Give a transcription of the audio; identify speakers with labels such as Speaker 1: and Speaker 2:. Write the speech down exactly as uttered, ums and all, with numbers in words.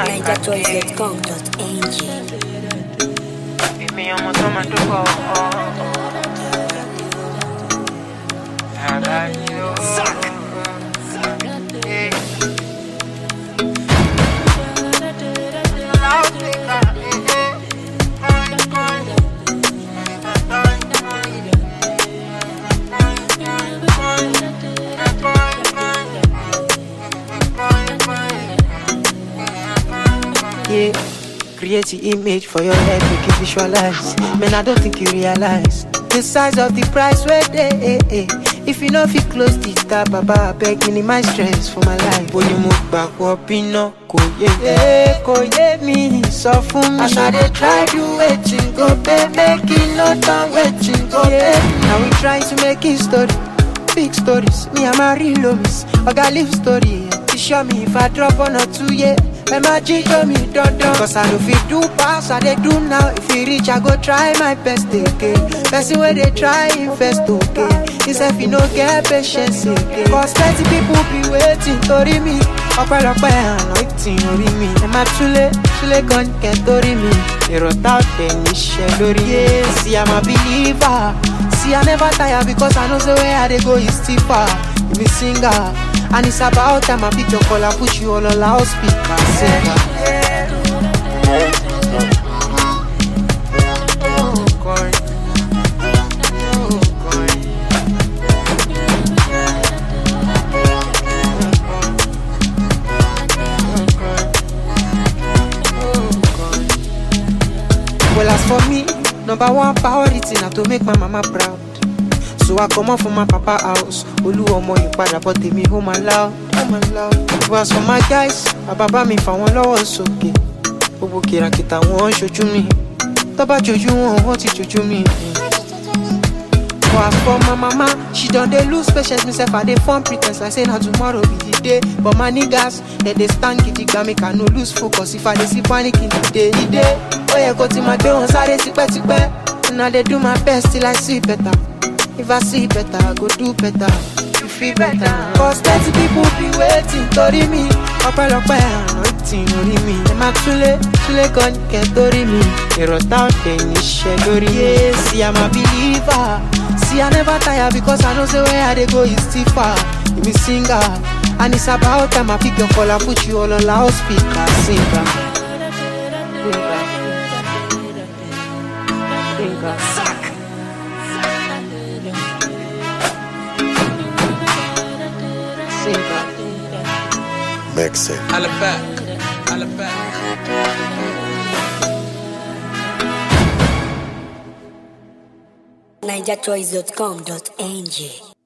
Speaker 1: ninja choice dot com dot n g.
Speaker 2: Èmi ọmọ tó máa dúpọ̀ ọ̀ àbáyé ó.
Speaker 3: Yeah, create the image for your head, make you visualize. Man, I don't think you realize the size of the price where they. Eh, eh. If you know if you close the tab, Baba, I beg minimize stress for my life. When you move back, up in no, go yeah, go yeah, me, so for me. As I they try to waiting, go pay, making no time waiting, go pay. Now we trying to make it story, big stories. Me, I'm a real lovis, I got live story. To show me if I drop one or two, yeah. My magic show me don't do. Cause I know if you do pass, I they do now. If you reach, I go try my best, okay. Person where they try invest, okay. This if you no get patience, okay. Cause plenty people be waiting to read me. Upper up anointing, read me. And my chule, chule gun can't read me. They wrote out any shadow, yeah. See, I'm a believer. See, I never tire because I know the way I they go is steeper. You be singer. And it's about time I pick your call and put you on a loudspeaker. Singer. Well, as for me, number one priority now to make my mama proud. So I come out from my papa house. Olu omo ipada but me home aloud, home aloud. Was for my guys, my baba mi fa won lowo soke. Gbogbo kirakita won soju mi. To ba joju won won ti joju mi. Was for my mama, she done dey lose patience myself I dey form pretense like say na tomorrow be the day. But my niggas, they dey stand gidigba make I no lose focus if I dey see panic in the day. The day, oh yeah, go to my day on sáré tipe tipe. And I dey do my best till I see better. If I see better, I go do better. You feel better. Cause plenty people be waiting to read me. Upper up anointing to read me. And my chule, chule gun can't read me. They wrote out any shadow. Yeah, see I'm a believer. See I never tire because I know the way I they go is steeper. You be singer. And it's about time I pick your call and put you all on loudspeaker. Singer. Singer. Singer.
Speaker 4: Mix it.
Speaker 5: Holla back, holla back.
Speaker 1: ninja choice dot com dot n g.